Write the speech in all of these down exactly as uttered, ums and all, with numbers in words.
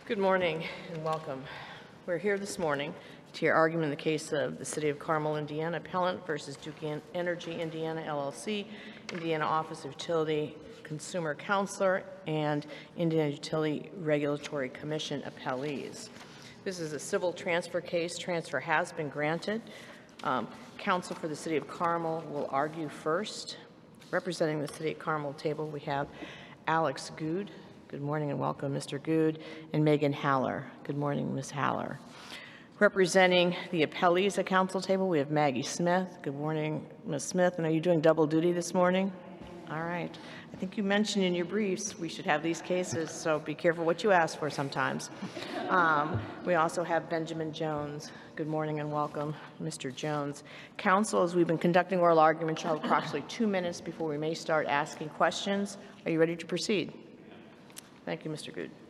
Good morning and welcome. We're here this morning to hear argument in the case of the City of Carmel, Indiana Appellant versus Duke Energy Indiana L L C, Indiana Office of Utility Consumer Counselor, and Indiana Utility Regulatory Commission appellees. This is a civil transfer case. Transfer has been granted. Um, counsel for the City of Carmel will argue first. Representing the City of Carmel table, we have Alex Good. Good morning and welcome, Mister Good, and Megan Haller. Good morning, Miz Haller. Representing the appellees at council table, we have Maggie Smith. Good morning, Miz Smith. And are you doing double duty this morning? All right. I think you mentioned in your briefs we should have these cases, so be careful what you ask for sometimes. Um, we also have Benjamin Jones. Good morning and welcome, Mister Jones. Council, as we've been conducting oral argument, shall have approximately two minutes before we may start asking questions. Are you ready to proceed? Thank you, Mister Good.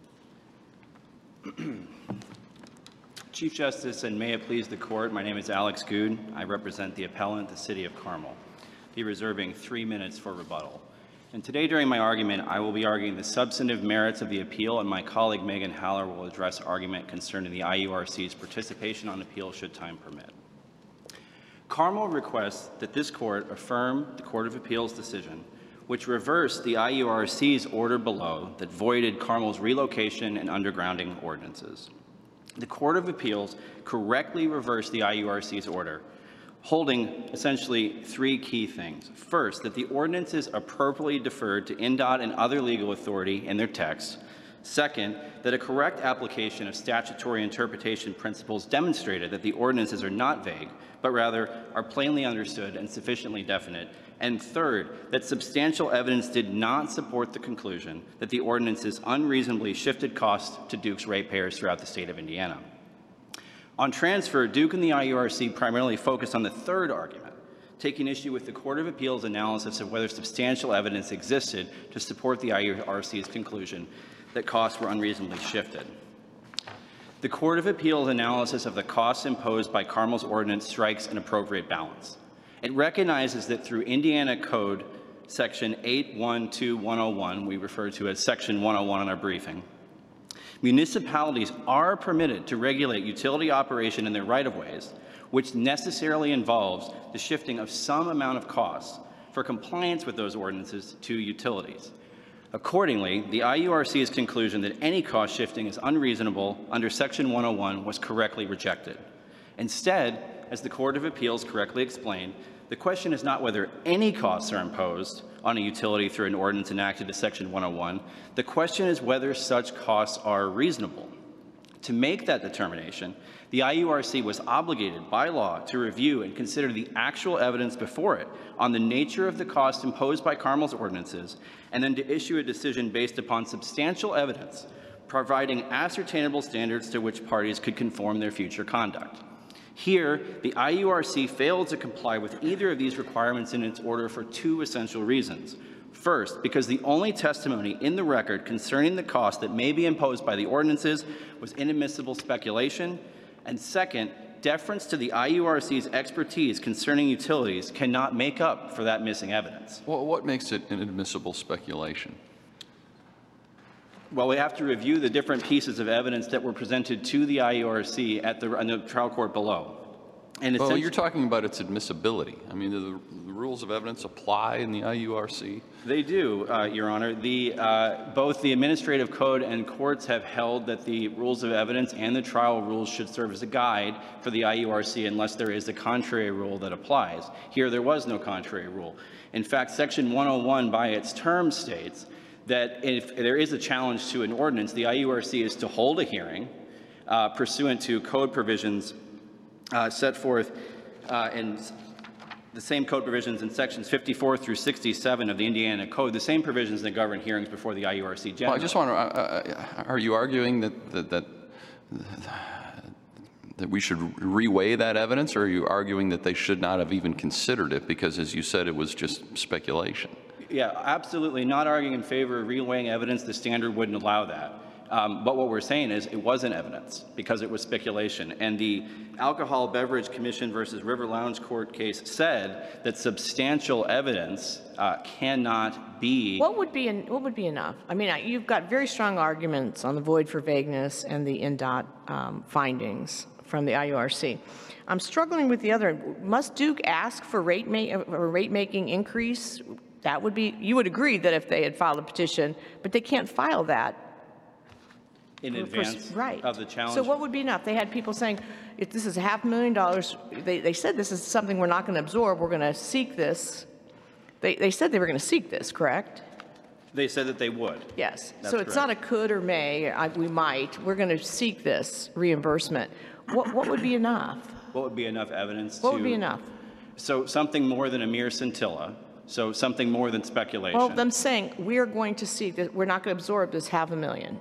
Chief Justice, and may it please the Court, my name is Alex Good. I represent the appellant, the City of Carmel. I'll be reserving three minutes for rebuttal. And today during my argument, I will be arguing the substantive merits of the appeal, and my colleague Megan Haller will address argument concerning the I U R C's participation on appeal should time permit. Carmel requests that this Court affirm the Court of Appeals decision which reversed the I U R C's order below that voided Carmel's relocation and undergrounding ordinances. The Court of Appeals correctly reversed the I U R C's order, holding essentially three key things. First, that the ordinances appropriately deferred to N D O T and other legal authority in their texts. Second, that a correct application of statutory interpretation principles demonstrated that the ordinances are not vague, but rather are plainly understood and sufficiently definite. And third, that substantial evidence did not support the conclusion that the ordinances unreasonably shifted costs to Duke's ratepayers throughout the state of Indiana. On transfer, Duke and the I U R C primarily focused on the third argument, taking issue with the Court of Appeals analysis of whether substantial evidence existed to support the I U R C's conclusion that costs were unreasonably shifted. The Court of Appeals analysis of the costs imposed by Carmel's ordinance strikes an appropriate balance. It recognizes that through Indiana Code Section eight one two one oh one, we refer to as Section one oh one in our briefing, municipalities are permitted to regulate utility operation in their right-of-ways, which necessarily involves the shifting of some amount of costs for compliance with those ordinances to utilities. Accordingly, the I U R C's conclusion that any cost shifting is unreasonable under Section one oh one was correctly rejected. Instead, as the Court of Appeals correctly explained, the question is not whether any costs are imposed on a utility through an ordinance enacted to Section one oh one. The question is whether such costs are reasonable. To make that determination, the I U R C was obligated by law to review and consider the actual evidence before it on the nature of the cost imposed by Carmel's ordinances, and then to issue a decision based upon substantial evidence, providing ascertainable standards to which parties could conform their future conduct. Here, the I U R C failed to comply with either of these requirements in its order for two essential reasons. First, because the only testimony in the record concerning the cost that may be imposed by the ordinances was inadmissible speculation. And second, deference to the I U R C's expertise concerning utilities cannot make up for that missing evidence. Well, what makes it inadmissible speculation? Well, we have to review the different pieces of evidence that were presented to the I U R C at the, in the trial court below. And well, you're talking about its admissibility. I mean, do the, the rules of evidence apply in the I U R C? They do, uh, Your Honor. The, uh, both the administrative code and courts have held that the rules of evidence and the trial rules should serve as a guide for the I U R C unless there is a contrary rule that applies. Here, there was no contrary rule. In fact, Section one oh one by its terms states that if there is a challenge to an ordinance, the I U R C is to hold a hearing uh, pursuant to code provisions uh, set forth uh, in the same code provisions in sections fifty-four through sixty-seven of the Indiana Code, the same provisions that govern hearings before the I U R C generally. Well, I just want to, uh, uh, are you arguing that, that, that, that we should reweigh that evidence, or are you arguing that they should not have even considered it because, as you said, it was just speculation? Yeah, absolutely not arguing in favor of reweighing evidence. The standard wouldn't allow that. Um, but what we're saying is it wasn't evidence because it was speculation. And the Alcohol Beverage Commission versus River Lounge Court case said that substantial evidence uh, cannot be. What would be en- what would be enough? I mean, I- you've got very strong arguments on the void for vagueness and the N DOT um, findings from the I U R C. I'm struggling with the other. Must Duke ask for rate ma- a rate making increase? That would be. You would agree that if they had filed a petition, but they can't file that In for- for- advance right. of the challenge. So what would be enough? They had people saying, if this is a half million dollars, they, they said this is something we're not going to absorb, we're going to seek this. They, they said they were going to seek this, correct? They said that they would. Yes. That's So it's not a could or may, I, we might, we're going to seek this reimbursement. What, what would be enough? What would be enough evidence to? What would be enough? So something more than a mere scintilla. So something more than speculation. Well, them saying, we're going to seek, this, we're not going to absorb this half a million.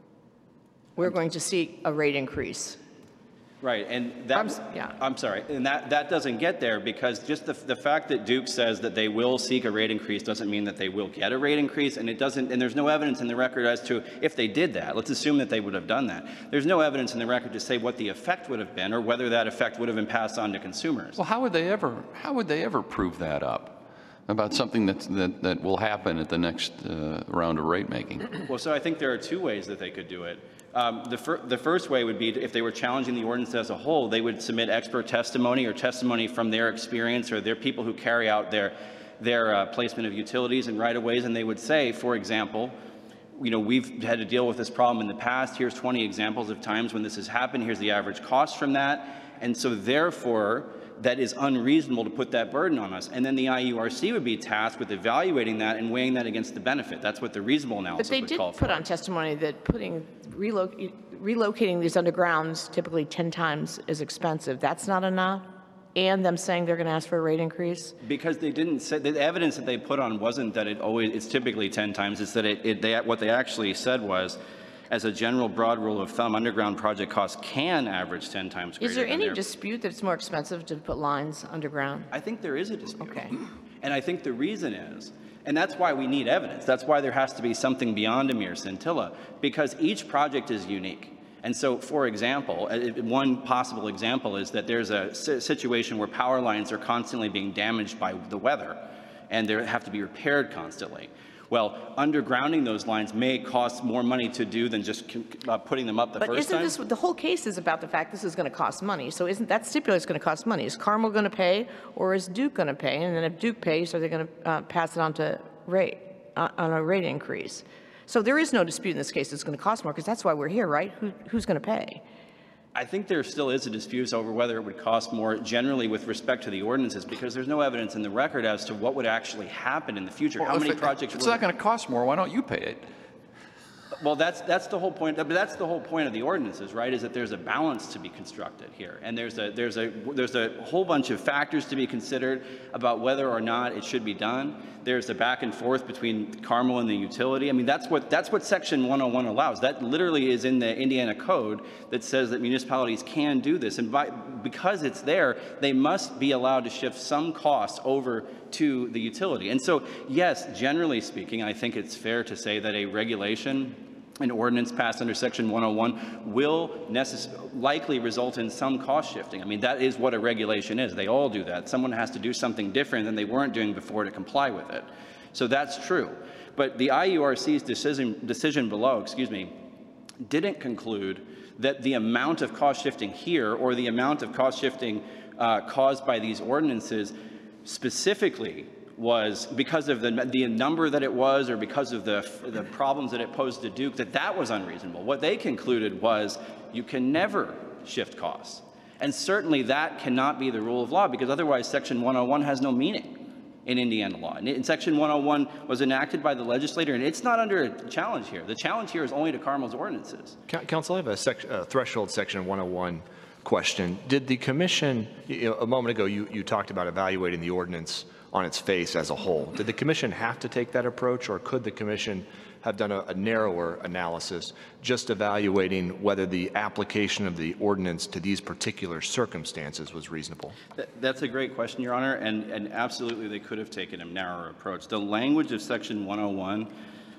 We're going to seek a rate increase. Right, and that, I'm s- yeah. I'm sorry, and that, that doesn't get there because just the, the fact that Duke says that they will seek a rate increase doesn't mean that they will get a rate increase, and it doesn't, and there's no evidence in the record as to if they did that. Let's assume that they would have done that. There's no evidence in the record to say what the effect would have been or whether that effect would have been passed on to consumers. Well, how would they ever, how would they ever prove that up? About something that's, that, that will happen at the next uh, round of rate making? Well, so I think there are two ways that they could do it. Um, the, fir the first way would be if they were challenging the ordinance as a whole, they would submit expert testimony or testimony from their experience or their people who carry out their, their uh, placement of utilities and right-of-ways, and they would say, for example, you know, we've had to deal with this problem in the past. Here's twenty examples of times when this has happened. Here's the average cost from that. And so therefore, that is unreasonable to put that burden on us. And then the I U R C would be tasked with evaluating that and weighing that against the benefit. That's what the reasonable But analysis they would did call for. put on testimony that putting, reloc relocating these undergrounds typically ten times is expensive. That's not enough? And them saying they're going to ask for a rate increase? Because they didn't say, the evidence that they put on wasn't that it always, it's typically ten times, it's that it, it they, what they actually said was, as a general broad rule of thumb, underground project costs can average ten times greater Is there than any their- dispute that it's more expensive to put lines underground? I think there is a dispute. Okay. And I think the reason is, and that's why we need evidence, that's why there has to be something beyond a mere scintilla, because each project is unique. And so, for example, uh, one possible example is that there's a situation where power lines are constantly being damaged by the weather, and they have to be repaired constantly. Well, undergrounding those lines may cost more money to do than just uh, putting them up the But first isn't time. this, the whole case is about the fact this is going to cost money. So isn't that stipulated it's going to cost money? Is Carmel going to pay or is Duke going to pay? And then if Duke pays, are they going to uh, pass it on to rate, uh, on a rate increase? So there is no dispute in this case it's going to cost more because that's why we're here, right? Who, who's going to pay? I think there still is a dispute over whether it would cost more generally with respect to the ordinances because there's no evidence in the record as to what would actually happen in the future. Well, How if many it- projects if it's would- not going to cost more, why don't you pay it? Well, that's that's the whole point. But that's the whole point of the ordinances, right? Is that there's a balance to be constructed here, and there's a there's a there's a whole bunch of factors to be considered about whether or not it should be done. There's a back and forth between Carmel and the utility. I mean, that's what that's what Section one oh one allows. That literally is in the Indiana Code that says that municipalities can do this, and by, because it's there, they must be allowed to shift some costs over to the utility. And so, yes, generally speaking, I think it's fair to say that a regulation, an ordinance passed under Section one oh one will necess- likely result in some cost shifting. I mean, that is what a regulation is. They all do that. Someone has to do something different than they weren't doing before to comply with it. So that's true. But the I U R C's decision, decision below, excuse me, didn't conclude that the amount of cost shifting here or the amount of cost shifting uh, caused by these ordinances specifically was because of the, the number that it was or because of the, the problems that it posed to Duke, that that was unreasonable. What they concluded was you can never shift costs. And certainly that cannot be the rule of law because otherwise Section one oh one has no meaning in Indiana law. And Section one oh one was enacted by the legislator, and it's not under a challenge here. The challenge here is only to Carmel's ordinances. Council, I have a sec uh, threshold Section one oh one question. Did the commission, you know, a moment ago you, you talked about evaluating the ordinance on its face as a whole. Did the commission have to take that approach, or could the commission have done a, a narrower analysis, just evaluating whether the application of the ordinance to these particular circumstances was reasonable? Th that's a great question, Your Honor, and, and absolutely they could have taken a narrower approach. The language of Section one oh one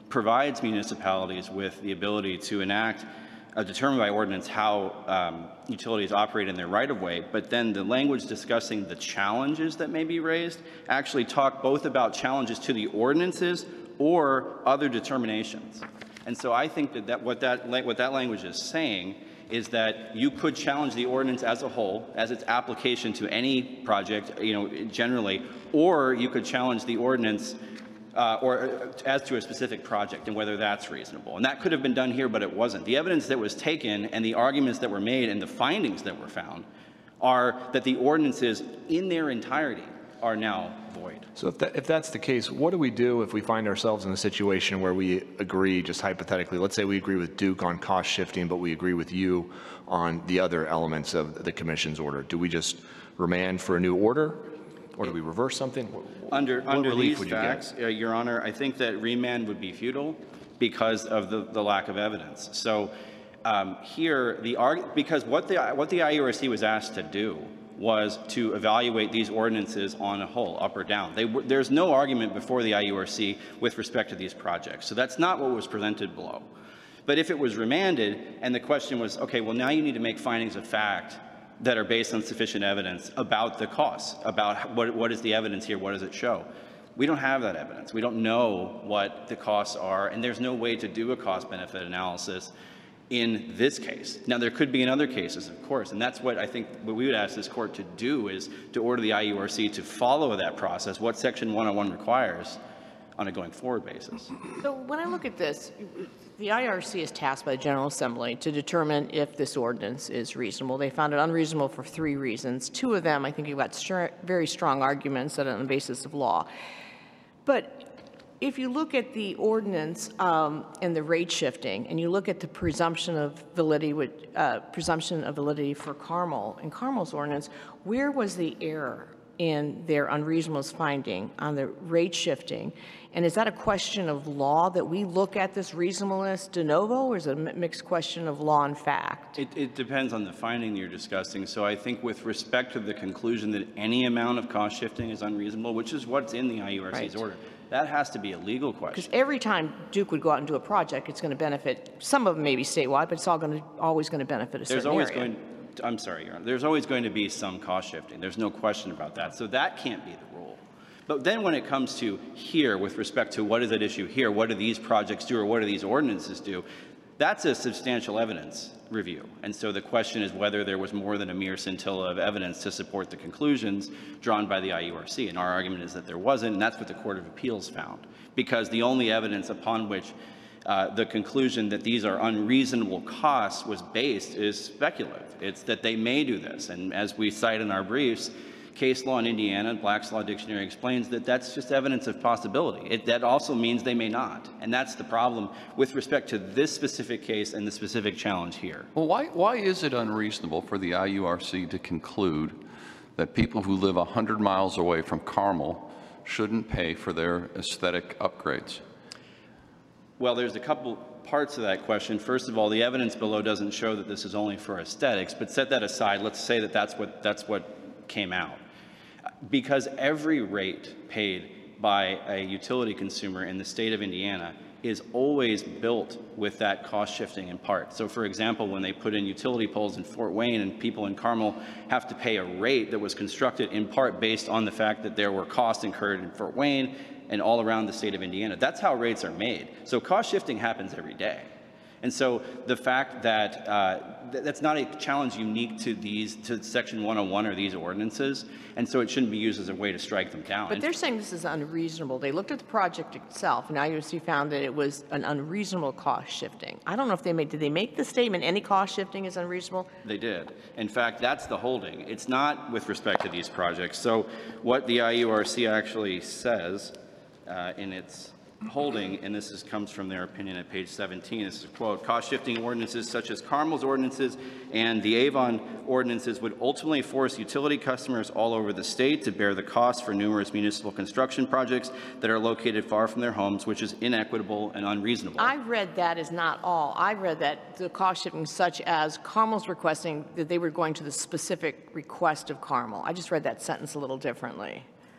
provides municipalities with the ability to enact, uh, determine by ordinance how um, utilities operate in their right-of-way, but then the language discussing the challenges that may be raised actually talk both about challenges to the ordinances or other determinations. And so I think that, that, what, that what that language is saying is that you could challenge the ordinance as a whole, as its application to any project, you know, generally, or you could challenge the ordinance uh, or as to a specific project and whether that's reasonable. And that could have been done here, but it wasn't. The evidence that was taken and the arguments that were made and the findings that were found are that the ordinances in their entirety are now void. So if, that, if that's the case, what do we do if we find ourselves in a situation where we agree, just hypothetically, let's say we agree with Duke on cost shifting, but we agree with you on the other elements of the commission's order? Do we just remand for a new order, or do we reverse something? Under, what under relief these would you get? facts, uh, Your Honor, I think that remand would be futile because of the, the lack of evidence. So um, here, the arg because what the, what the I U R C was asked to do was to evaluate these ordinances on a whole, up or down. They, there's no argument before the I U R C with respect to these projects. So that's not what was presented below. But if it was remanded and the question was, okay, well, now you need to make findings of fact that are based on sufficient evidence about the costs, about what, what is the evidence here, what does it show? We don't have that evidence. We don't know what the costs are, and there's no way to do a cost-benefit analysis in this case. Now, there could be in other cases, of course, and that's what I think what we would ask this court to do is to order the I U R C to follow that process, what Section one oh one requires on a going forward basis. So when I look at this, the I R C is tasked by the General Assembly to determine if this ordinance is reasonable. They found it unreasonable for three reasons. Two of them, I think you've got str very strong arguments that are on the basis of law. But if you look at the ordinance um, and the rate shifting, and you look at the presumption of validity, with, uh, presumption of validity for Carmel, in Carmel's ordinance, where was the error in their unreasonableness finding on the rate shifting? And is that a question of law that we look at this reasonableness de novo, or is it a mixed question of law and fact? It, it depends on the finding you're discussing. So I think with respect to the conclusion that any amount of cost shifting is unreasonable, which is what's in the I U R C's Right. order, that has to be a legal question. Because every time Duke would go out and do a project, it's going to benefit, some of them may be statewide, but it's all going to, always going to benefit a There's certain always area. going, I'm sorry, Your Honor, there's always going to be some cost shifting. There's no question about that. So that can't be the rule. But then when it comes to here, with respect to what is at issue here, what do these projects do or what do these ordinances do, that's a substantial evidence review. And so the question is whether there was more than a mere scintilla of evidence to support the conclusions drawn by the I U R C. And our argument is that there wasn't, and that's what the Court of Appeals found. Because the only evidence upon which uh, the conclusion that these are unreasonable costs was based is speculative. It's that they may do this. And as we cite in our briefs, case law in Indiana, Black's Law Dictionary explains that that's just evidence of possibility. It, that also means they may not. And that's the problem with respect to this specific case and the specific challenge here. Well, why, why is it unreasonable for the I U R C to conclude that people who live one hundred miles away from Carmel shouldn't pay for their aesthetic upgrades? Well, there's a couple parts of that question. First of all, the evidence below doesn't show that this is only for aesthetics, but set that aside. Let's say that that's what, that's what came out. Because every rate paid by a utility consumer in the state of Indiana is always built with that cost shifting in part. So for example, when they put in utility poles in Fort Wayne and people in Carmel have to pay a rate that was constructed in part based on the fact that there were costs incurred in Fort Wayne and all around the state of Indiana. That's how rates are made. So cost shifting happens every day. And so the fact that uh, th that's not a challenge unique to these, to Section one oh one or these ordinances, and so it shouldn't be used as a way to strike them down. But they're saying this is unreasonable. They looked at the project itself, and I U R C found that it was an unreasonable cost shifting. I don't know if they made, did they make the statement any cost shifting is unreasonable? They did. In fact, that's the holding. It's not with respect to these projects. So what the I U R C actually says uh, in its holding, and this is, comes from their opinion at page seventeen, this is a quote, cost-shifting ordinances such as Carmel's ordinances and the Avon ordinances would ultimately force utility customers all over the state to bear the cost for numerous municipal construction projects that are located far from their homes, which is inequitable and unreasonable. I read that as not all. I read that the cost shifting such as Carmel's requesting that they were going to the specific request of Carmel. I just read that sentence a little differently.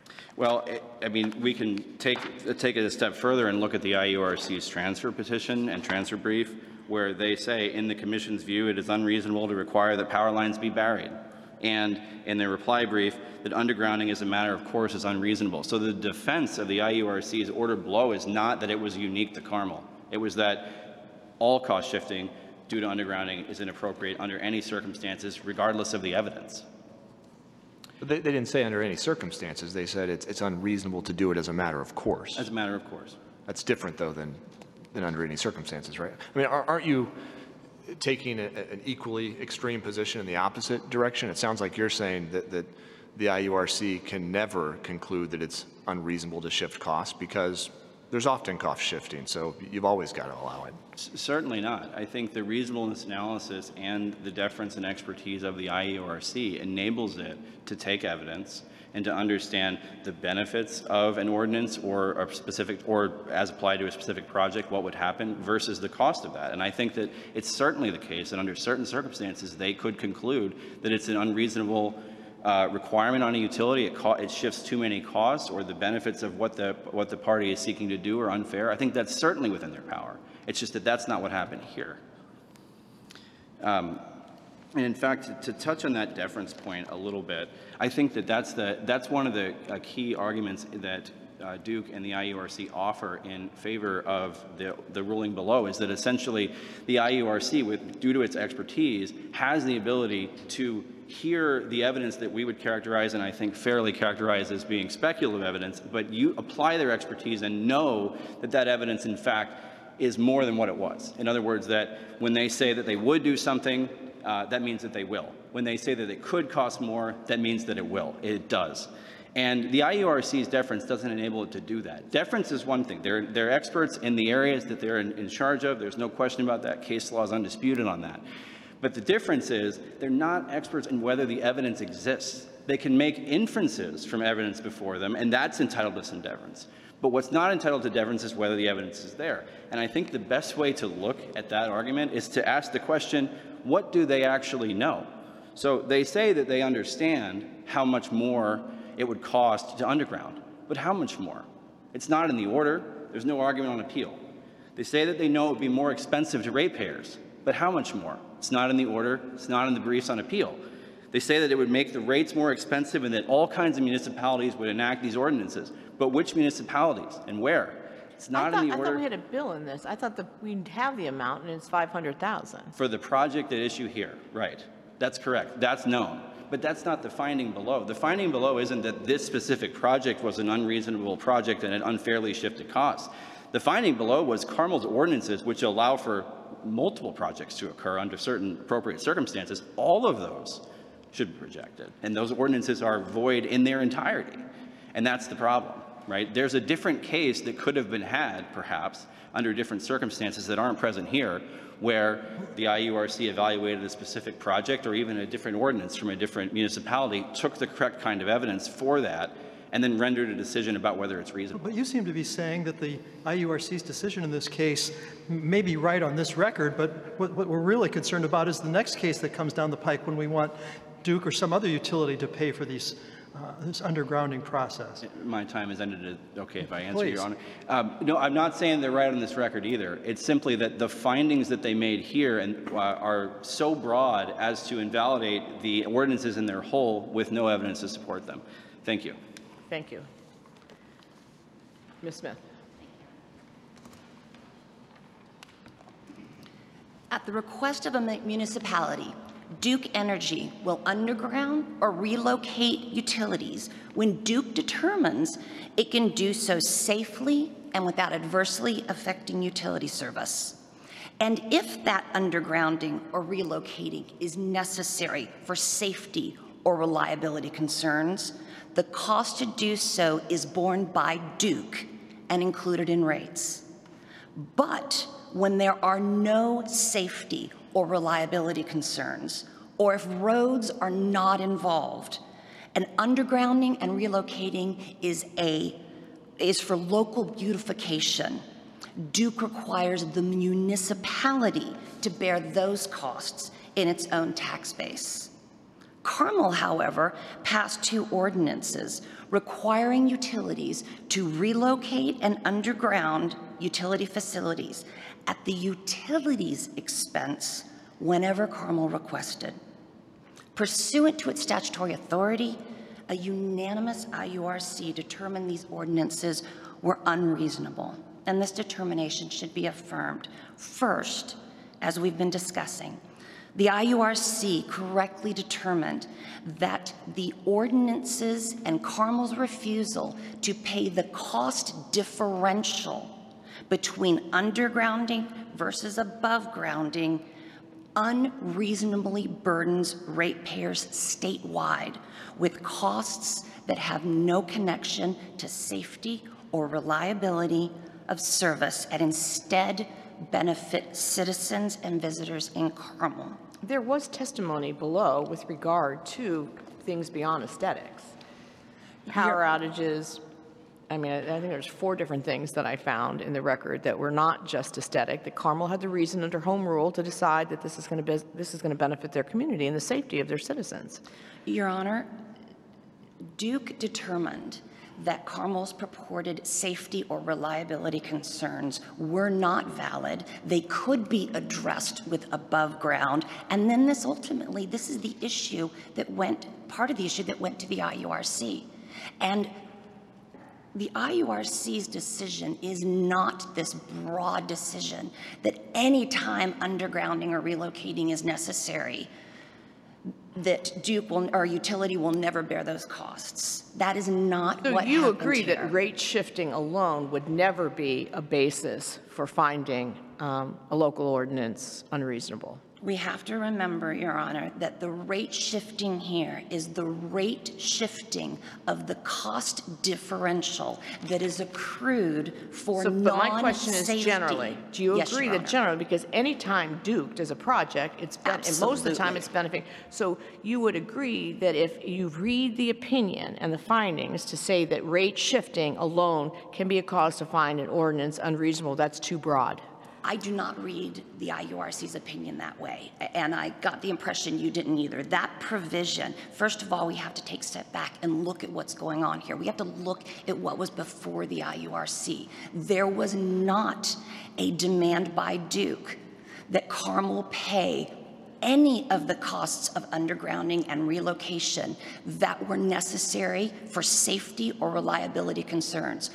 Well, it- I mean, we can take, take it a step further and look at the I U R C's transfer petition and transfer brief, where they say, in the Commission's view, it is unreasonable to require that power lines be buried. And in their reply brief, that undergrounding as a matter of course is unreasonable. So the defense of the I U R C's order below is not that it was unique to Carmel. It was that all cost shifting due to undergrounding is inappropriate under any circumstances, regardless of the evidence. But they, they didn't say under any circumstances. They said it's, it's unreasonable to do it as a matter of course. As a matter of course. That's different, though, than, than under any circumstances, right? I mean, are, aren't you taking a, an equally extreme position in the opposite direction? It sounds like you're saying that, that the I U R C can never conclude that it's unreasonable to shift costs because there's often cost shifting, so you've always got to allow it. C- Certainly not. I think the reasonableness analysis and the deference and expertise of the I U R C enables it to take evidence and to understand the benefits of an ordinance or a specific, or as applied to a specific project, what would happen versus the cost of that. And I think that it's certainly the case that under certain circumstances, they could conclude that it's an unreasonable uh, requirement on a utility. It, co- it shifts too many costs, or the benefits of what the, what the party is seeking to do are unfair. I think that's certainly within their power. It's just that that's not what happened here. Um, And in fact, to, to touch on that deference point a little bit, I think that that's, the, that's one of the uh, key arguments that uh, Duke and the I U R C offer in favor of the, the ruling below, is that essentially the I U R C, with, due to its expertise, has the ability to hear the evidence that we would characterize, and I think fairly characterize, as being speculative evidence, but you apply their expertise and know that that evidence, in fact, is more than what it was. In other words, that when they say that they would do something, Uh, that means that they will. When they say that it could cost more, that means that it will. It does. And the I U R C's deference doesn't enable it to do that. Deference is one thing. They're, they're experts in the areas that they're in, in charge of. There's no question about that. Case law is undisputed on that. But the difference is they're not experts in whether the evidence exists. They can make inferences from evidence before them, and that's entitled to some deference. But what's not entitled to deference is whether the evidence is there. And I think the best way to look at that argument is to ask the question, what do they actually know? So they say that they understand how much more it would cost to underground, but how much more? It's not in the order. There's no argument on appeal. They say that they know it would be more expensive to ratepayers, but how much more? It's not in the order. It's not in the briefs on appeal. They say that it would make the rates more expensive and that all kinds of municipalities would enact these ordinances, but which municipalities and where? It's not I thought, in the I order. thought we had a bill in this. I thought that we'd have the amount, and it's five hundred thousand. For the project at issue here, right. That's correct. That's known. But that's not the finding below. The finding below isn't that this specific project was an unreasonable project and it unfairly shifted costs. The finding below was Carmel's ordinances, which allow for multiple projects to occur under certain appropriate circumstances. All of those should be rejected. And those ordinances are void in their entirety. And that's the problem. Right? There's a different case that could have been had, perhaps, under different circumstances that aren't present here, where the I U R C evaluated a specific project or even a different ordinance from a different municipality, took the correct kind of evidence for that, and then rendered a decision about whether it's reasonable. But you seem to be saying that the I U R C's decision in this case may be right on this record, but what, what we're really concerned about is the next case that comes down the pike when we want Duke or some other utility to pay for these Uh, this undergrounding process. My time has ended. Okay, if I answer, Please. Your Honor. Um, no, I'm not saying they're right on this record either. It's simply that the findings that they made here and uh, are so broad as to invalidate the ordinances in their whole with no evidence to support them. Thank you. Thank you. Miz Smith. At the request of a municipality, Duke Energy will underground or relocate utilities when Duke determines it can do so safely and without adversely affecting utility service. And if that undergrounding or relocating is necessary for safety or reliability concerns, the cost to do so is borne by Duke and included in rates. But when there are no safety or reliability concerns, or if roads are not involved, an undergrounding and relocating is, a, is for local beautification. Duke requires the municipality to bear those costs in its own tax base. Carmel, however, passed two ordinances requiring utilities to relocate and underground utility facilities at the utilities' expense whenever Carmel requested. Pursuant to its statutory authority, a unanimous I U R C determined these ordinances were unreasonable, and this determination should be affirmed. First, as we've been discussing, the I U R C correctly determined that the ordinances and Carmel's refusal to pay the cost differential between undergrounding versus above grounding unreasonably burdens ratepayers statewide with costs that have no connection to safety or reliability of service and instead benefit citizens and visitors in Carmel. There was testimony below with regard to things beyond aesthetics. Power outages. I mean, I I think there's four different things that I found in the record that were not just aesthetic, that Carmel had the reason under home rule to decide that this is going to be, this is going to benefit their community and the safety of their citizens. Your Honor, Duke determined that Carmel's purported safety or reliability concerns were not valid. They could be addressed with above ground. And then this ultimately, this is the issue that went, part of the issue that went to the I U R C. And the I U R C's decision is not this broad decision that any time undergrounding or relocating is necessary, that Duke will, or utility will never bear those costs. That is not So what you happened agree here. that rate shifting alone would never be a basis for finding um, a local ordinance unreasonable? We have to remember, Your Honor, that the rate shifting here is the rate shifting of the cost differential that is accrued for So, non-safety. but my question is generally, do you Yes, agree Your that Honor. generally, because any time Duke does a project, it's been, and most of the time Absolutely. it's benefiting. So you would agree that if you read the opinion and the findings to say that rate shifting alone can be a cause to find an ordinance unreasonable, that's too broad? I do not read the I U R C's opinion that way, and I got the impression you didn't either. That provision, first of all, we have to take a step back and look at what's going on here. We have to look at what was before the I U R C. There was not a demand by Duke that Carmel pay any of the costs of undergrounding and relocation that were necessary for safety or reliability concerns.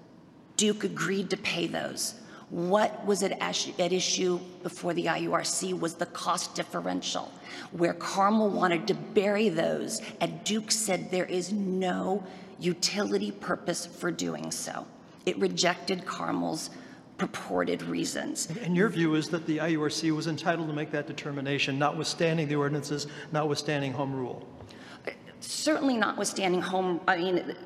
Duke agreed to pay those. What was at issue before the I U R C was the cost differential, where Carmel wanted to bury those, and Duke said there is no utility purpose for doing so. It rejected Carmel's purported reasons. And your view is that the I U R C was entitled to make that determination, notwithstanding the ordinances, notwithstanding home rule? Certainly notwithstanding home, I mean,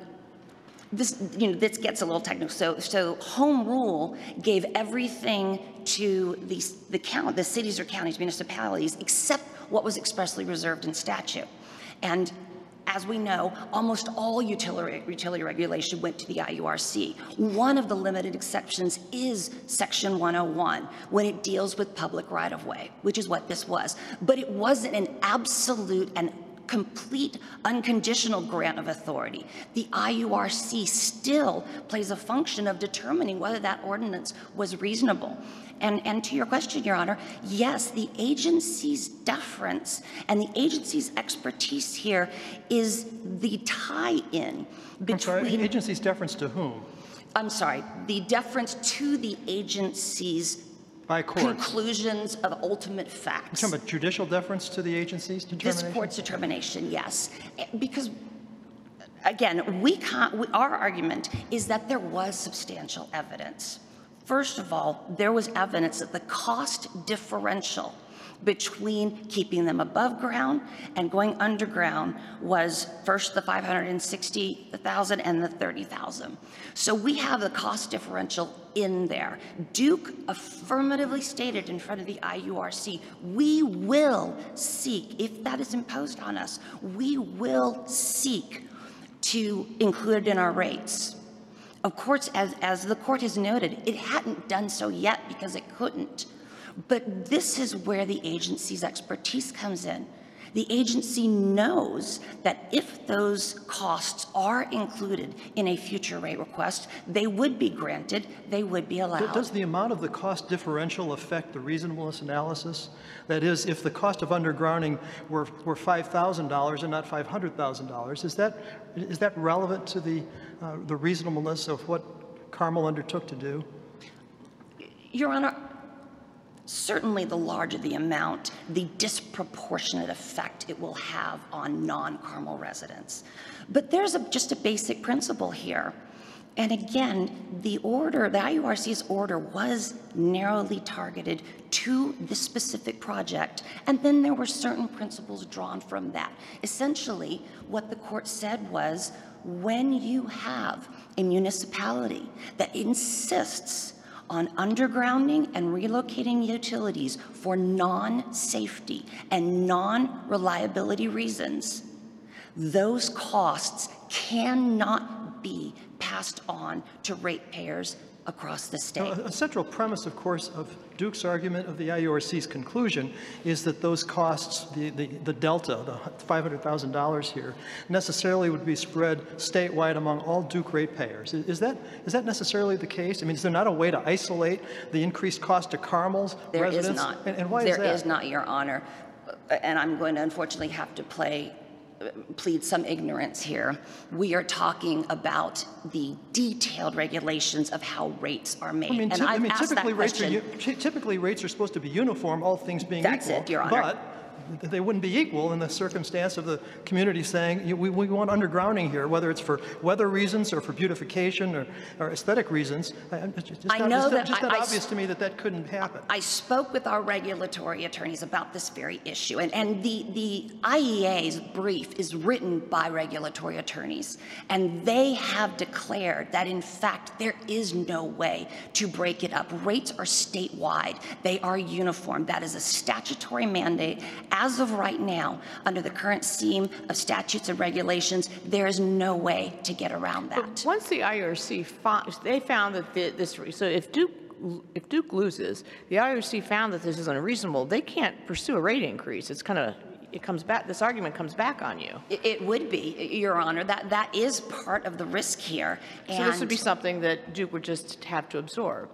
this, you know, this gets a little technical. So, so home rule gave everything to the, the count, the cities or counties, municipalities, except what was expressly reserved in statute. And as we know, almost all utility, utility regulation went to the I U R C. One of the limited exceptions is Section one oh one, when it deals with public right-of-way, which is what this was. But it wasn't an absolute and complete unconditional grant of authority. The I U R C still plays a function of determining whether that ordinance was reasonable. And, and to your question, Your Honor, yes, the agency's deference and the agency's expertise here is the tie-in between— I'm sorry, agency's deference to whom? I'm sorry, the deference to the agency's By courts. conclusions of ultimate You're facts. talking about judicial deference to the agency's determination? This court's determination, yes. Because, again, we can't, we, our argument is that there was substantial evidence. First of all, there was evidence that the cost differential between keeping them above ground and going underground was first the five hundred sixty thousand and the thirty thousand. So we have the cost differential in there. Duke affirmatively stated in front of the I U R C, we will seek, if that is imposed on us, we will seek to include it in our rates. Of course, as, as the court has noted, it hadn't done so yet because it couldn't. But this is where the agency's expertise comes in. The agency knows that if those costs are included in a future rate request, they would be granted, they would be allowed. Does the amount of the cost differential affect the reasonableness analysis? That is, if the cost of undergrounding were, were five thousand dollars and not five hundred thousand dollars, is that, is that relevant to the, uh, the reasonableness of what Carmel undertook to do? Your Honor, certainly the larger the amount, the disproportionate effect it will have on non-Carmel residents. But there's a, just a basic principle here. And again, the order, the I U R C's order was narrowly targeted to this specific project. And then there were certain principles drawn from that. Essentially, what the court said was, when you have a municipality that insists on undergrounding and relocating utilities for non-safety and non-reliability reasons, those costs cannot be passed on to ratepayers across the state. Now, a central premise, of course, of Duke's argument of the I U R C's conclusion is that those costs, the, the, the delta, the five hundred thousand dollars here, necessarily would be spread statewide among all Duke ratepayers. Is, is, that, is that necessarily the case? I mean, is there not a way to isolate the increased cost to Carmel's there residents? There is not. And, and why there is that? There is not, Your Honor. And I'm going to unfortunately have to play plead some ignorance here. We are talking about the detailed regulations of how rates are made. I mean, and I I've mean asked typically, that rates question. are, typically rates are supposed to be uniform, all things being That's equal. it, Your Honor. But they wouldn't be equal in the circumstance of the community saying, we, we want undergrounding here, whether it's for weather reasons or for beautification or, or aesthetic reasons. It's just I not, know it's that just I, not I, obvious to me that that couldn't happen. I spoke with our regulatory attorneys about this very issue, and, and the, the I E A's brief is written by regulatory attorneys, and they have declared that, in fact, there is no way to break it up. Rates are statewide. They are uniform. That is a statutory mandate. As of right now, under the current scheme of statutes and regulations, there is no way to get around that. But once the I U R C found, they found that the, this, so if Duke, if Duke loses, the I U R C found that this is unreasonable, they can't pursue a rate increase. It's kind of, it comes back, this argument comes back on you. It, it would be, Your Honor. That, that is part of the risk here. So and this would be something that Duke would just have to absorb.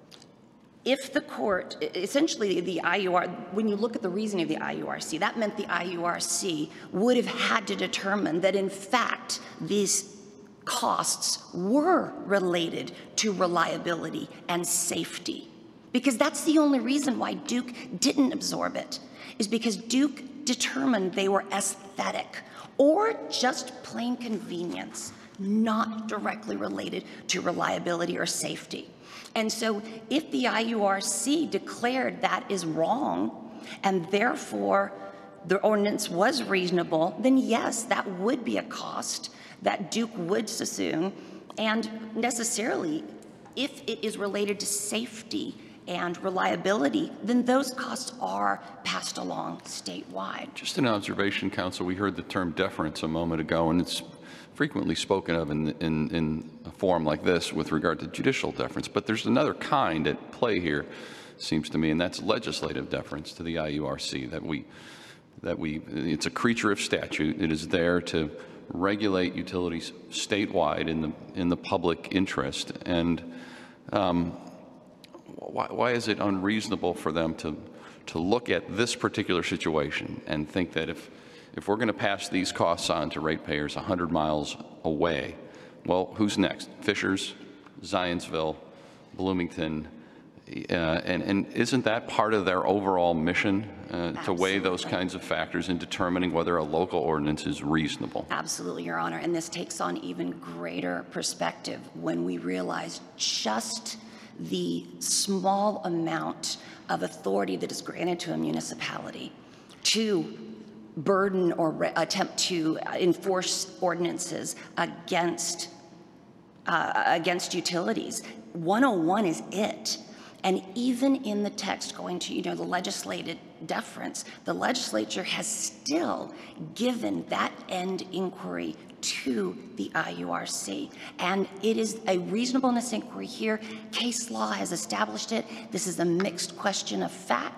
If the court, essentially the I U R, when you look at the reasoning of the I U R C, that meant the I U R C would have had to determine that, in fact, these costs were related to reliability and safety. Because that's the only reason why Duke didn't absorb it, is because Duke determined they were aesthetic or just plain convenience, not directly related to reliability or safety. And so if the I U R C declared that is wrong, and therefore the ordinance was reasonable, then yes, that would be a cost that Duke would assume. And necessarily, if it is related to safety and reliability, then those costs are passed along statewide. Just an observation, Counsel. We heard the term deference a moment ago, and it's frequently spoken of in, in, in a forum like this with regard to judicial deference. But there's another kind at play here, seems to me, and that's legislative deference to the I U R C, that we, that we, it's a creature of statute. It is there to regulate utilities statewide in the, in the public interest. And um, why, why is it unreasonable for them to, to look at this particular situation and think that if If we're going to pass these costs on to ratepayers one hundred miles away, well, who's next? Fishers, Zionsville, Bloomington, uh, and, and isn't that part of their overall mission uh, to weigh those kinds of factors in determining whether a local ordinance is reasonable? Absolutely, Your Honor, and this takes on even greater perspective when we realize just the small amount of authority that is granted to a municipality to burden or re- attempt to enforce ordinances against uh, against utilities. one oh one is it. And even in the text going to, you know, the legislative deference, the legislature has still given that end inquiry to the I U R C. And it is a reasonableness inquiry here. Case law has established it. This is a mixed question of fact.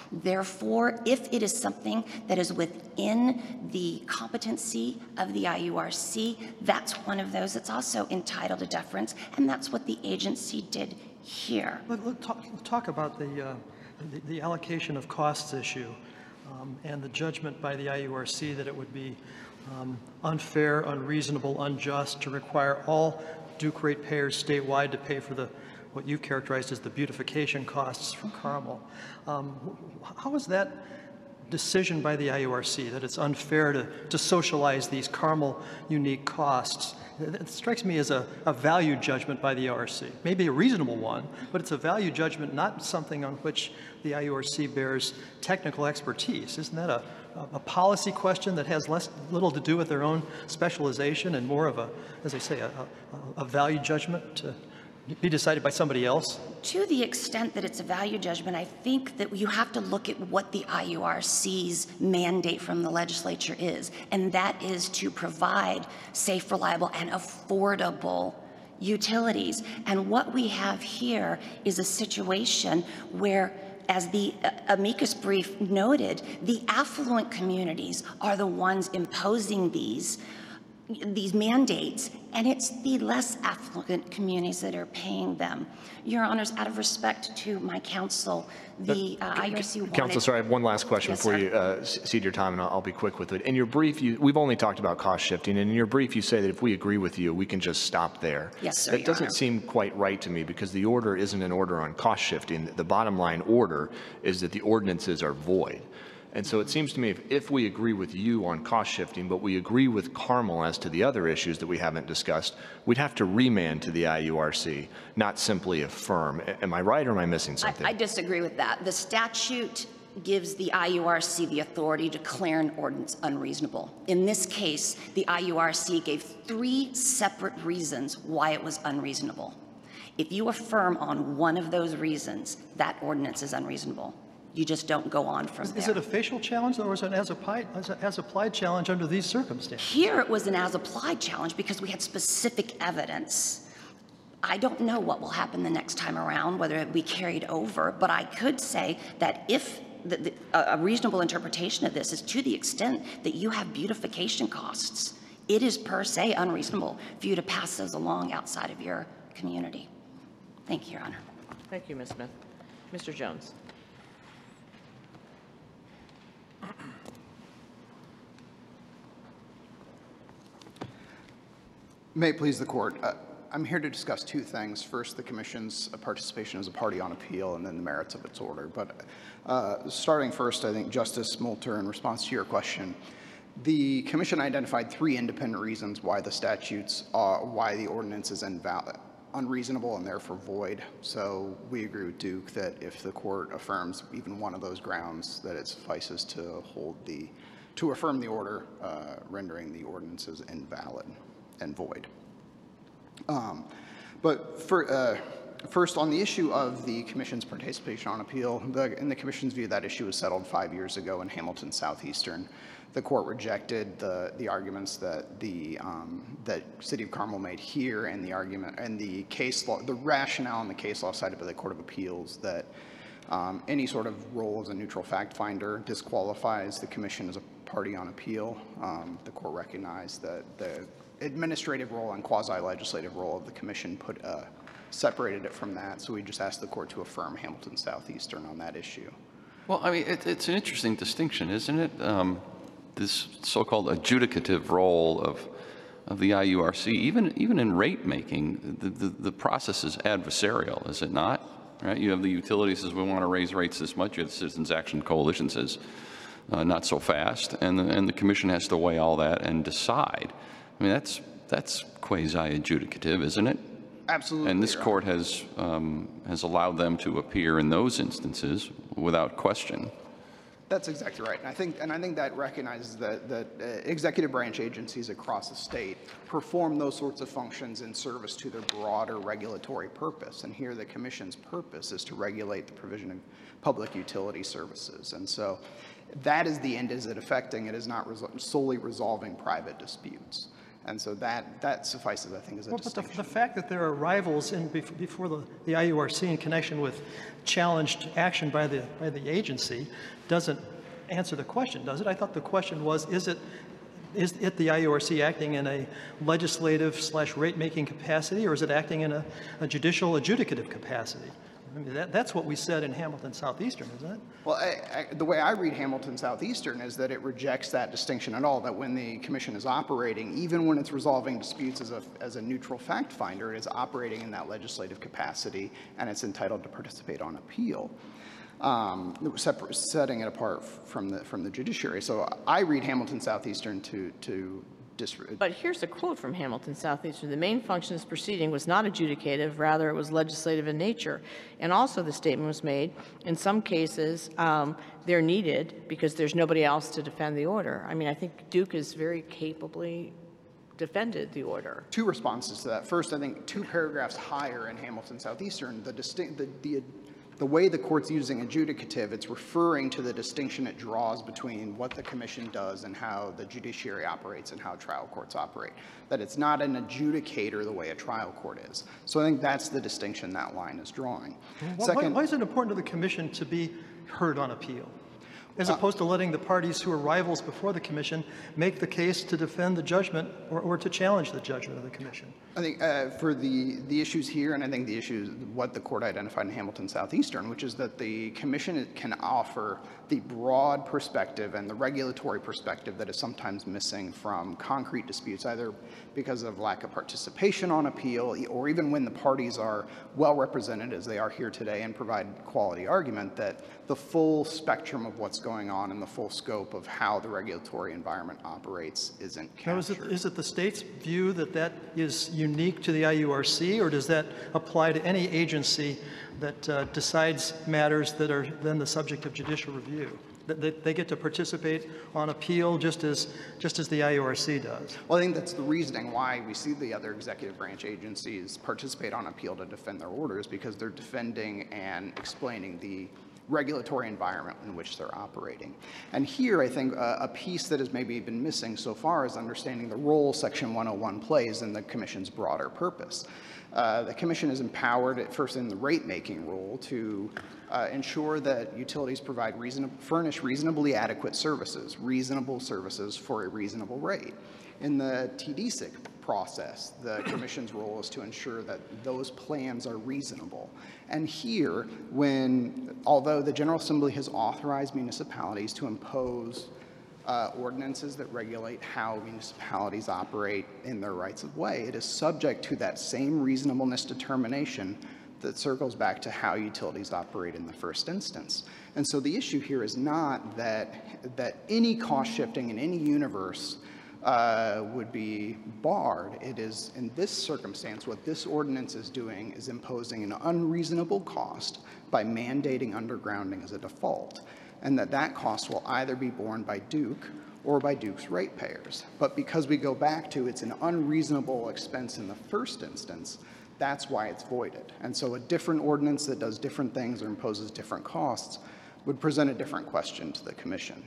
Therefore, if it is something that is within the competency of the I U R C, that's one of those that's also entitled to deference, and that's what the agency did here. Let, let talk, talk about the, uh, the, the allocation of costs issue um, and the judgment by the I U R C that it would be um, unfair, unreasonable, unjust to require all Duke ratepayers statewide to pay for the what you've characterized as the beautification costs for Carmel. Um, how is that decision by the I U R C that it's unfair to, to socialize these Carmel unique costs? It strikes me as a, a value judgment by the I U R C, maybe a reasonable one, but it's a value judgment, not something on which the I U R C bears technical expertise. Isn't that a, a policy question that has less little to do with their own specialization and more of a, as I say, a, a, a value judgment to be decided by somebody else? To the extent that it's a value judgment, I think that you have to look at what the I U R C's mandate from the legislature is, and that is to provide safe, reliable, and affordable utilities. And what we have here is a situation where, as the amicus brief noted, the affluent communities are the ones imposing these these mandates, and it's the less affluent communities that are paying them. Your Honors, out of respect to my counsel, the uh, I U R C wanted... Counsel, sorry, I have one last question Yes, before sir. you uh, cede your time, and I'll, I'll be quick with it. In your brief, you, we've only talked about cost shifting, and in your brief you say that if we agree with you, we can just stop there. Yes, sir, That Your doesn't Honor. seem quite right to me, because the order isn't an order on cost shifting. The bottom line order is that the ordinances are void. And so it seems to me if, if we agree with you on cost shifting, but we agree with Carmel as to the other issues that we haven't discussed, we'd have to remand to the I U R C, not simply affirm. A- Am I right, or am I missing I, something? I disagree with that. The statute gives the I U R C the authority to declare an ordinance unreasonable. In this case, the I U R C gave three separate reasons why it was unreasonable. If you affirm on one of those reasons, that ordinance is unreasonable. You just don't go on from there. Is it a facial challenge or is it an as-applied, as a- as-applied challenge under these circumstances? Here it was an as-applied challenge because we had specific evidence. I don't know what will happen the next time around, whether it be carried over, but I could say that if the, the, a reasonable interpretation of this is to the extent that you have beautification costs, it is per se unreasonable for you to pass those along outside of your community. Thank you, Your Honor. Thank you, Miz Smith. Mister Jones. May it please the court. Uh, I'm here to discuss two things. First, the commission's participation as a party on appeal, and then the merits of its order. But uh, starting first, I think Justice Moulter, in response to your question, the commission identified three independent reasons why the statutes, uh, why the ordinance is invalid, unreasonable and therefore void. So we agree with Duke that if the court affirms even one of those grounds, that it suffices to hold the, to affirm the order, uh, rendering the ordinances invalid and void. Um, but for, uh, first, on the issue of the commission's participation on appeal, the, in the commission's view, that issue was settled five years ago in Hamilton Southeastern. The court rejected the, the arguments that the um, that City of Carmel made here, and the argument and the case law, the rationale in the case law cited by the Court of Appeals that um, any sort of role as a neutral fact finder disqualifies the commission as a party on appeal. Um, the court recognized that the administrative role and quasi-legislative role of the commission put uh, separated it from that. So we just asked the court to affirm Hamilton Southeastern on that issue. Well, I mean, it, it's an interesting distinction, isn't it? Um, this so-called adjudicative role of of the I U R C, even even in rate making, the, the, the process is adversarial, is it not? Right? You have the utility says we want to raise rates this much. You have the Citizens Action Coalition says uh, not so fast, and the, and the commission has to weigh all that and decide. I mean, that's that's quasi-adjudicative, isn't it? Absolutely. And this Your court has um, has allowed them to appear in those instances without question. That's exactly right, and I think and I think that recognizes that that uh, executive branch agencies across the state perform those sorts of functions in service to their broader regulatory purpose. And here, the commission's purpose is to regulate the provision of public utility services, and so that is the end. Is it affecting? It is not resol- solely resolving private disputes. And so that, that suffices, I think, as a Well, but the, distinction. the fact that there are rivals in bef- before the, the I U R C in connection with challenged action by the by the agency doesn't answer the question, does it? I thought the question was, is it is it the I U R C acting in a legislative slash rate-making capacity, or is it acting in a, a judicial adjudicative capacity? I mean, that, that's what we said in Hamilton Southeastern, isn't it? Well, I, I, the way I read Hamilton Southeastern is that it rejects that distinction at all, that when the commission is operating, even when it's resolving disputes as a, as a neutral fact finder, it is operating in that legislative capacity, and it's entitled to participate on appeal, um, separate, setting it apart from the, from the judiciary. So I read Hamilton Southeastern to, to But here's a quote from Hamilton Southeastern. The main function of this proceeding was not adjudicative, rather it was legislative in nature. And also the statement was made, in some cases, um, they're needed because there's nobody else to defend the order. I mean, I think Duke has very capably defended the order. Two responses to that. First, I think two paragraphs higher in Hamilton Southeastern, the distinct, the, the The way the court's using adjudicative, it's referring to the distinction it draws between what the commission does and how the judiciary operates and how trial courts operate. That it's not an adjudicator the way a trial court is. So I think that's the distinction that line is drawing. Why, Second, why is it important to the commission to be heard on appeal, as opposed to letting the parties who are rivals before the commission make the case to defend the judgment or, or to challenge the judgment of the commission? I think uh, for the, the issues here, and I think the issues, what the court identified in Hamilton Southeastern, which is that the commission can offer the broad perspective and the regulatory perspective that is sometimes missing from concrete disputes, either because of lack of participation on appeal, or even when the parties are well represented, as they are here today, and provide quality argument, that the full spectrum of what's going on and the full scope of how the regulatory environment operates isn't captured. Now, is it, is it the state's view that that is unique to the I U R C, or does that apply to any agency that uh, decides matters that are then the subject of judicial review? That they, they get to participate on appeal just as, just as the I U R C does? Well, I think that's the reasoning why we see the other executive branch agencies participate on appeal to defend their orders, because they're defending and explaining the regulatory environment in which they're operating. And here, I think uh, a piece that has maybe been missing so far is understanding the role Section one oh one plays in the Commission's broader purpose. Uh, the Commission is empowered, at first in the rate-making role, to uh, ensure that utilities provide reason furnish reasonably adequate services, reasonable services for a reasonable rate. In the T D S I C process, the Commission's role is to ensure that those plans are reasonable. And here, when, although the General Assembly has authorized municipalities to impose uh, ordinances that regulate how municipalities operate in their rights of way, it is subject to that same reasonableness determination that circles back to how utilities operate in the first instance. And so the issue here is not that, that any cost shifting in any universe Uh, would be barred. It is, in this circumstance, what this ordinance is doing is imposing an unreasonable cost by mandating undergrounding as a default, and that that cost will either be borne by Duke or by Duke's ratepayers. But because we go back to it's an unreasonable expense in the first instance, that's why it's voided. And so a different ordinance that does different things or imposes different costs would present a different question to the Commission.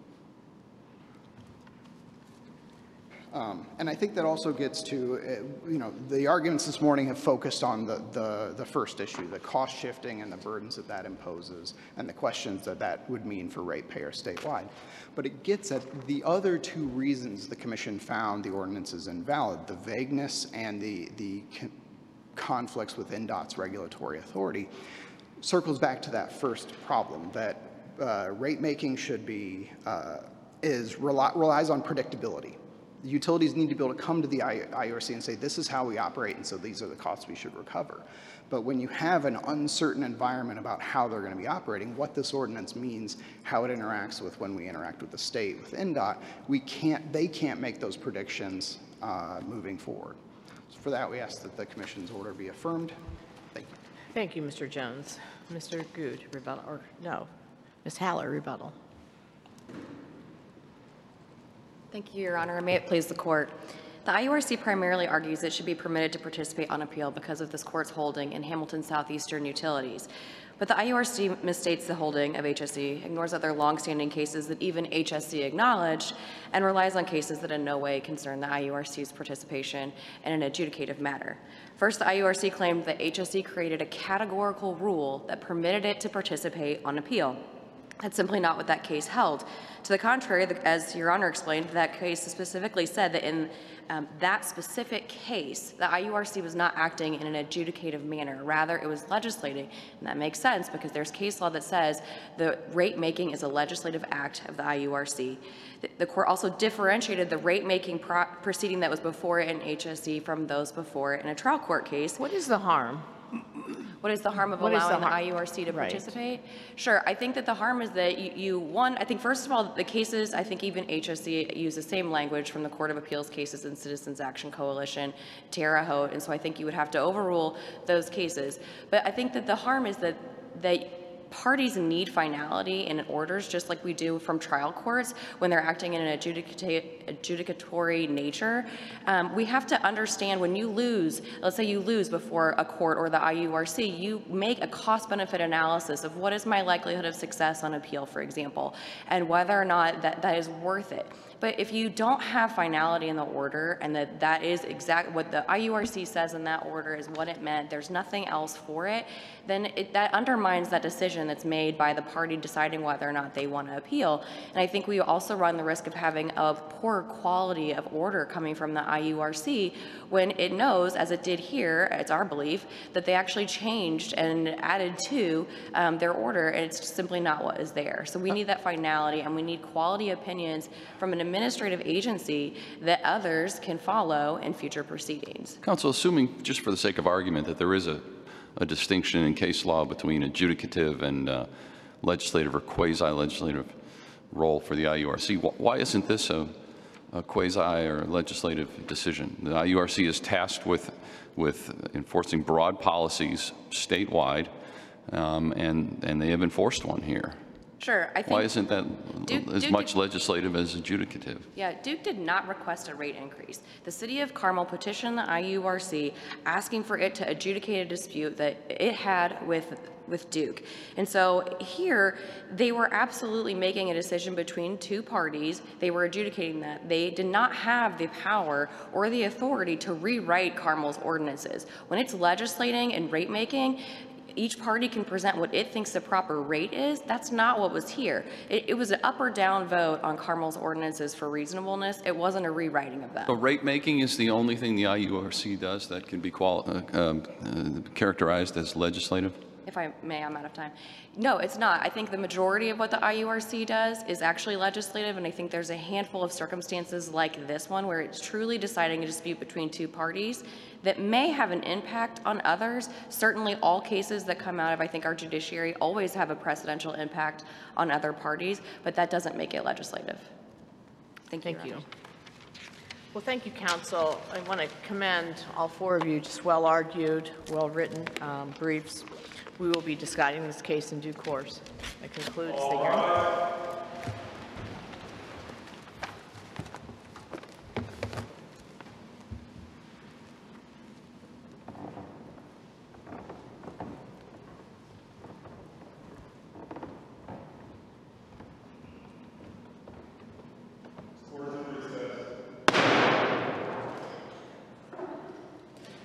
Um, and I think that also gets to, uh, you know, the arguments this morning have focused on the, the, the first issue, the cost shifting and the burdens that that imposes and the questions that that would mean for ratepayers statewide. But it gets at the other two reasons the Commission found the ordinance is invalid, the vagueness and the, the conflicts with N D O T's regulatory authority, circles back to that first problem, that uh, rate making should be, uh, is, rely, relies on predictability. The utilities need to be able to come to the I U R C and say, this is how we operate, and so these are the costs we should recover. But when you have an uncertain environment about how they're going to be operating, what this ordinance means, how it interacts with when we interact with the state, with N D O T, we can't, they can't make those predictions uh, moving forward. So for that, we ask that the Commission's order be affirmed. Thank you. Thank you, Mister Jones. Mister Good, rebuttal, or no, Miz Haller, rebuttal. Thank you, Your Honor, and may it please the Court. The I U R C primarily argues it should be permitted to participate on appeal because of this Court's holding in Hamilton Southeastern Utilities, But the I U R C misstates the holding of H S E, ignores other longstanding cases that even H S E acknowledged, and relies on cases that in no way concern the I U R C's participation in an adjudicative matter. First, the I U R C claimed that H S E created a categorical rule that permitted it to participate on appeal. That's simply not what that case held. To the contrary, the, as Your Honor explained, that case specifically said that in um, that specific case, the I U R C was not acting in an adjudicative manner. Rather, it was legislating. And that makes sense because there's case law that says the rate making is a legislative act of the I U R C. The, the court also differentiated the rate making pro proceeding that was before it in H S E from those before it in a trial court case. What is the harm? What is the harm of What is the allowing the, har- I U R C to Right. participate? Sure, I think that the harm is that you, you, one, I think first of all, the cases, I think even H S E use the same language from the Court of Appeals cases and Citizens Action Coalition, Terre Haute, and so I think you would have to overrule those cases. But I think that the harm is that, that parties need finality in orders just like we do from trial courts when they're acting in an adjudicata adjudicatory nature. Um, we have to understand when you lose, let's say you lose before a court or the I U R C, you make a cost-benefit analysis of what is my likelihood of success on appeal, for example, and whether or not that, that is worth it. But if you don't have finality in the order and that that is exactly what the I U R C says in that order is what it meant, there's nothing else for it, then it, that undermines that decision that's made by the party deciding whether or not they want to appeal. And I think we also run the risk of having a poor quality of order coming from the I U R C when it knows, as it did here, it's our belief, that they actually changed and added to um, their order, and it's simply not what is there. So we need that finality, and we need quality opinions from an administrative agency that others can follow in future proceedings. Counsel, assuming, just for the sake of argument, that there is a, a distinction in case law between adjudicative and uh, legislative or quasi-legislative role for the I U R C, wh why isn't this a, a quasi or legislative decision? The I U R C is tasked with, with enforcing broad policies statewide, um, and, and they have enforced one here. Sure, I think. Why isn't that Duke, as Duke much did, legislative as adjudicative? Yeah, Duke did not request a rate increase. The City of Carmel petitioned the I U R C asking for it to adjudicate a dispute that it had with with Duke. And so here, they were absolutely making a decision between two parties. They were adjudicating that. They did not have the power or the authority to rewrite Carmel's ordinances. When it's legislating and rate making, each party can present what it thinks the proper rate is. That's not what was here. It, it was an up or down vote on Carmel's ordinances for reasonableness. It wasn't a rewriting of them. So rate making is the only thing the I U R C does that can be quali uh, um, uh, characterized as legislative? If I may, I'm out of time. No, it's not. I think the majority of what the I U R C does is actually legislative, and I think there's a handful of circumstances like this one where it's truly deciding a dispute between two parties that may have an impact on others. Certainly all cases that come out of, I think, our judiciary always have a precedential impact on other parties, but that doesn't make it legislative. Thank you. Thank you. Well, thank you, counsel. I want to commend all four of you, just well-argued, well-written um, briefs. We will be deciding this case in due course. That concludes the hearing.